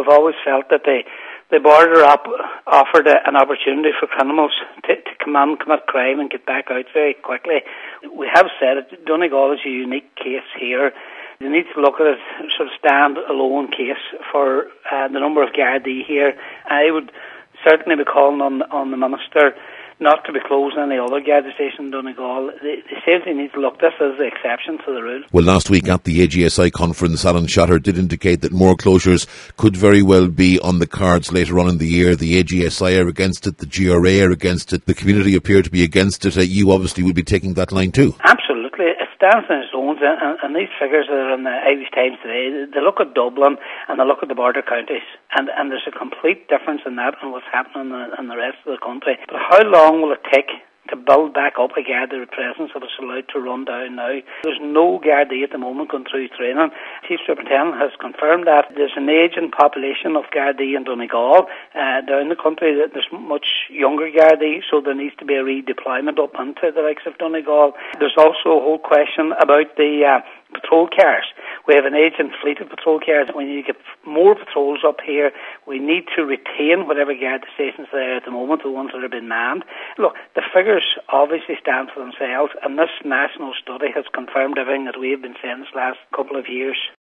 we've always felt that the border offered an opportunity for criminals to come in, commit crime and get back out very quickly. We have said it, Donegal is a unique case here. You need to look at it sort of stand-alone case for the number of Gardaí here. I would certainly be calling on the Minister not to be closing any other Garda station in Donegal. They seriously need to look this as the exception to the rule. Well, last week at the AGSI conference, Alan Shatter did indicate that more closures could very well be on the cards later on in the year. The AGSI are against it, the GRA are against it, the community appear to be against it. You obviously would be taking that line too. Absolutely. It stands on its own, and these figures that are in the Irish Times today, they look at Dublin and they look at the border counties, and there's a complete difference in that and what's happening in the rest of the country. But how long will it take to build back up a Garda presence if it's allowed to run down now? There's no Gardaí at the moment going through training. Chief Superintendent has confirmed that there's an ageing population of Gardaí in Donegal. Down the country, there's much younger Gardaí, so there needs to be a redeployment up into the likes of Donegal. There's also a whole question about the patrol cars. We have an aging fleet of patrol cars. We need to get more patrols up here. We need to retain whatever Garda stations there at the moment, the ones that have been manned. Look, the figures obviously stand for themselves, and this national study has confirmed everything that we have been saying this last couple of years.